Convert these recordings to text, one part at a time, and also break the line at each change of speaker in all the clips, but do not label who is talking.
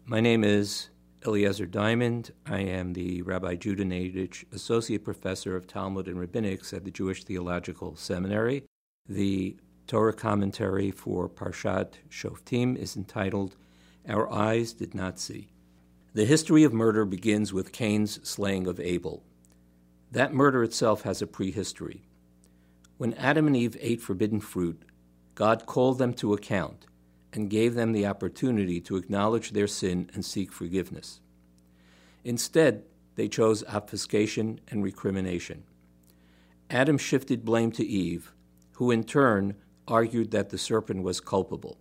My name is Eliezer Diamond. I am the Rabbi Judah Nadich Associate Professor of Talmud and Rabbinics at the Jewish Theological Seminary. The Torah commentary for Parshat Shoftim is entitled, Our Eyes Did Not See. The history of murder begins with Cain's slaying of Abel. That murder itself has a prehistory. When Adam and Eve ate forbidden fruit, God called them to account and gave them the opportunity to acknowledge their sin and seek forgiveness. Instead, they chose obfuscation and recrimination. Adam shifted blame to Eve, who in turn argued that the serpent was culpable.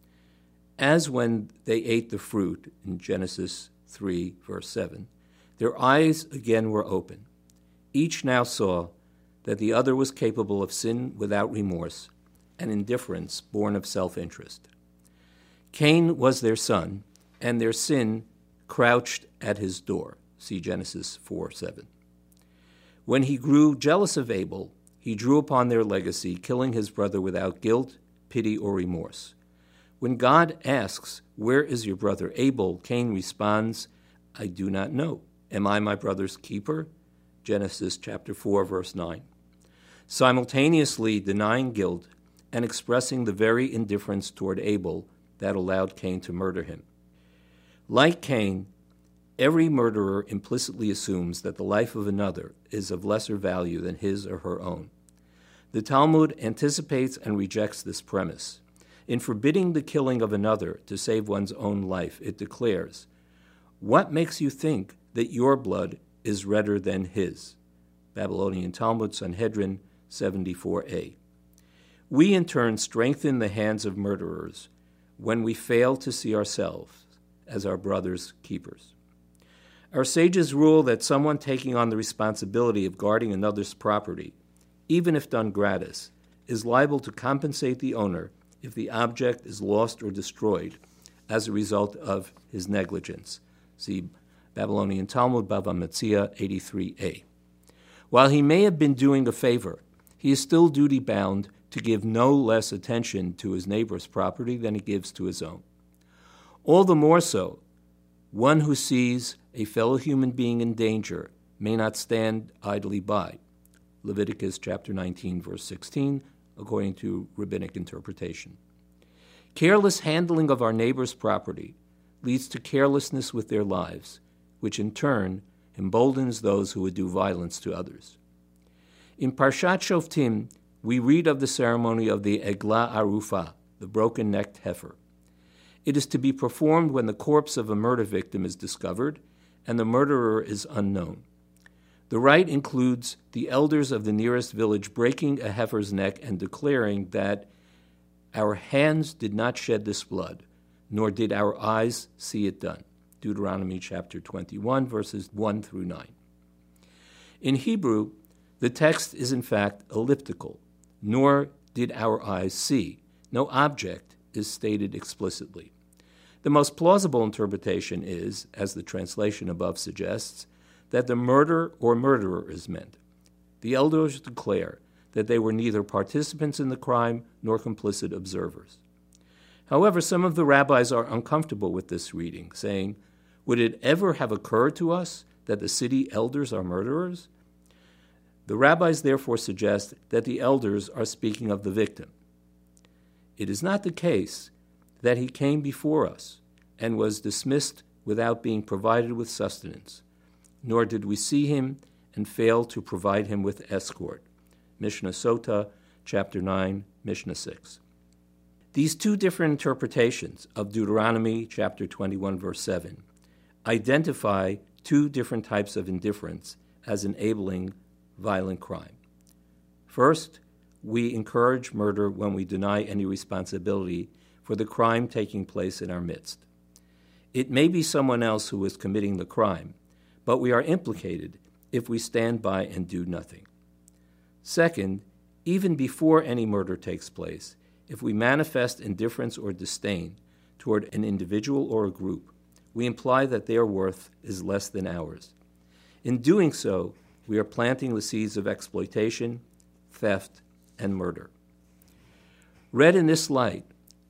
As when they ate the fruit, in Genesis 3, verse 7, their eyes again were open. Each now saw that the other was capable of sin without remorse and indifference born of self-interest. Cain was their son, and their sin crouched at his door. See Genesis 4:7. When he grew jealous of Abel, he drew upon their legacy, killing his brother without guilt, pity, or remorse. When God asks, "Where is your brother Abel?" Cain responds, "I do not know. Am I my brother's keeper?" Genesis chapter 4, verse 9. Simultaneously denying guilt and expressing the very indifference toward Abel that allowed Cain to murder him. Like Cain, every murderer implicitly assumes that the life of another is of lesser value than his or her own. The Talmud anticipates and rejects this premise. In forbidding the killing of another to save one's own life, it declares, "What makes you think that your blood is redder than his?" Babylonian Talmud, Sanhedrin 74a. We in turn strengthen the hands of murderers when we fail to see ourselves as our brother's keepers. Our sages rule that someone taking on the responsibility of guarding another's property, even if done gratis, is liable to compensate the owner if the object is lost or destroyed as a result of his negligence. See Babylonian Talmud, Bava Metzia 83a. While he may have been doing a favor, he is still duty-bound to give no less attention to his neighbor's property than he gives to his own. All the more so, one who sees a fellow human being in danger may not stand idly by. Leviticus chapter 19, verse 16, according to rabbinic interpretation. Careless handling of our neighbor's property leads to carelessness with their lives, which in turn emboldens those who would do violence to others. In Parshat Shoftim, we read of the ceremony of the Eglah Arufah, the broken-necked heifer. It is to be performed when the corpse of a murder victim is discovered and the murderer is unknown. The rite includes the elders of the nearest village breaking a heifer's neck and declaring that our hands did not shed this blood, nor did our eyes see it done. Deuteronomy chapter 21, verses 1 through 9. In Hebrew, the text is in fact elliptical. Nor did our eyes see. No object is stated explicitly. The most plausible interpretation is, as the translation above suggests, that the murder or murderer is meant. The elders declare that they were neither participants in the crime nor complicit observers. However, some of the rabbis are uncomfortable with this reading, saying, "Would it ever have occurred to us that the city elders are murderers?" The rabbis therefore suggest that the elders are speaking of the victim. It is not the case that he came before us and was dismissed without being provided with sustenance, nor did we see him and fail to provide him with escort. Mishnah Sota, chapter 9, Mishnah 6. These two different interpretations of Deuteronomy chapter 21, verse 7, identify two different types of indifference as enabling violent crime. First, we encourage murder when we deny any responsibility for the crime taking place in our midst. It may be someone else who is committing the crime, but we are implicated if we stand by and do nothing. Second, even before any murder takes place, if we manifest indifference or disdain toward an individual or a group, we imply that their worth is less than ours. In doing so, we are planting the seeds of exploitation, theft, and murder. Read in this light,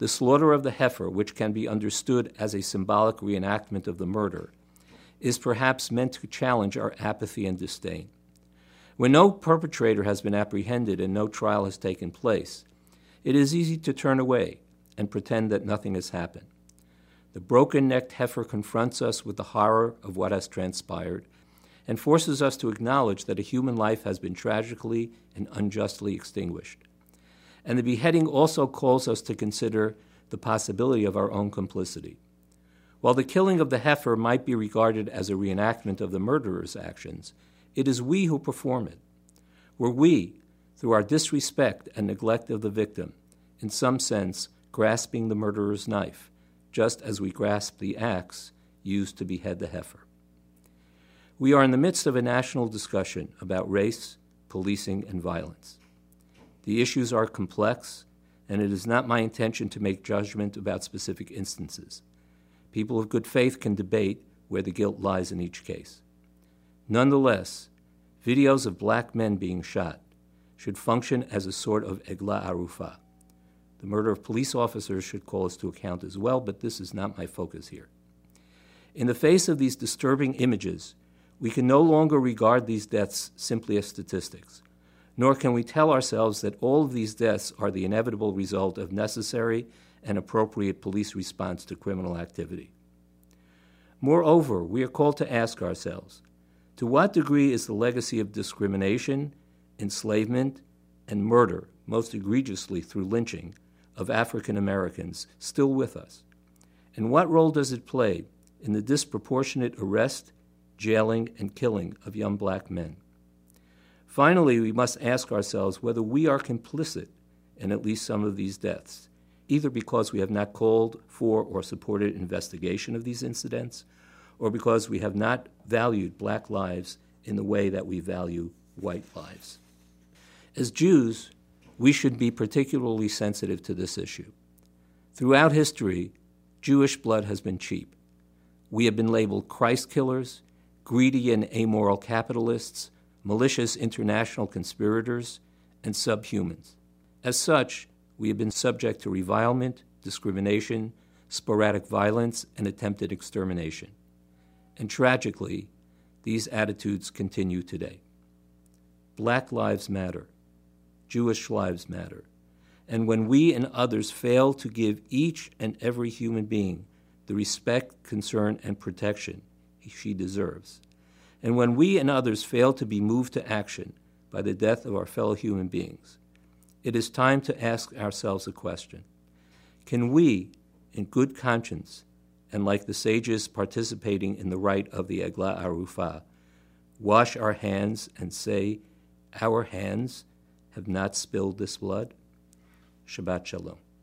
the slaughter of the heifer, which can be understood as a symbolic reenactment of the murder, is perhaps meant to challenge our apathy and disdain. When no perpetrator has been apprehended and no trial has taken place, it is easy to turn away and pretend that nothing has happened. The broken-necked heifer confronts us with the horror of what has transpired and forces us to acknowledge that a human life has been tragically and unjustly extinguished. And the beheading also calls us to consider the possibility of our own complicity. While the killing of the heifer might be regarded as a reenactment of the murderer's actions, it is we who perform it. Were we, through our disrespect and neglect of the victim, in some sense grasping the murderer's knife, just as we grasp the axe used to behead the heifer. We are in the midst of a national discussion about race, policing, and violence. The issues are complex, and it is not my intention to make judgment about specific instances. People of good faith can debate where the guilt lies in each case. Nonetheless, videos of black men being shot should function as a sort of egla arufa. The murder of police officers should call us to account as well, but this is not my focus here. In the face of these disturbing images, we can no longer regard these deaths simply as statistics, nor can we tell ourselves that all of these deaths are the inevitable result of necessary and appropriate police response to criminal activity. Moreover, we are called to ask ourselves, to what degree is the legacy of discrimination, enslavement, and murder, most egregiously through lynching, of African Americans still with us? And what role does it play in the disproportionate arrest, jailing, and killing of young black men? Finally, we must ask ourselves whether we are complicit in at least some of these deaths, either because we have not called for or supported investigation of these incidents, or because we have not valued black lives in the way that we value white lives. As Jews, we should be particularly sensitive to this issue. Throughout history, Jewish blood has been cheap. We have been labeled Christ killers, greedy and amoral capitalists, malicious international conspirators, and subhumans. As such, we have been subject to revilement, discrimination, sporadic violence, and attempted extermination. And tragically, these attitudes continue today. Black lives matter. Jewish lives matter. And when we and others fail to give each and every human being the respect, concern, and protection she deserves, and when we and others fail to be moved to action by the death of our fellow human beings, it is time to ask ourselves a question. Can we, in good conscience, and like the sages participating in the rite of the Egla Arufa, wash our hands and say, our hands have not spilled this blood? Shabbat Shalom.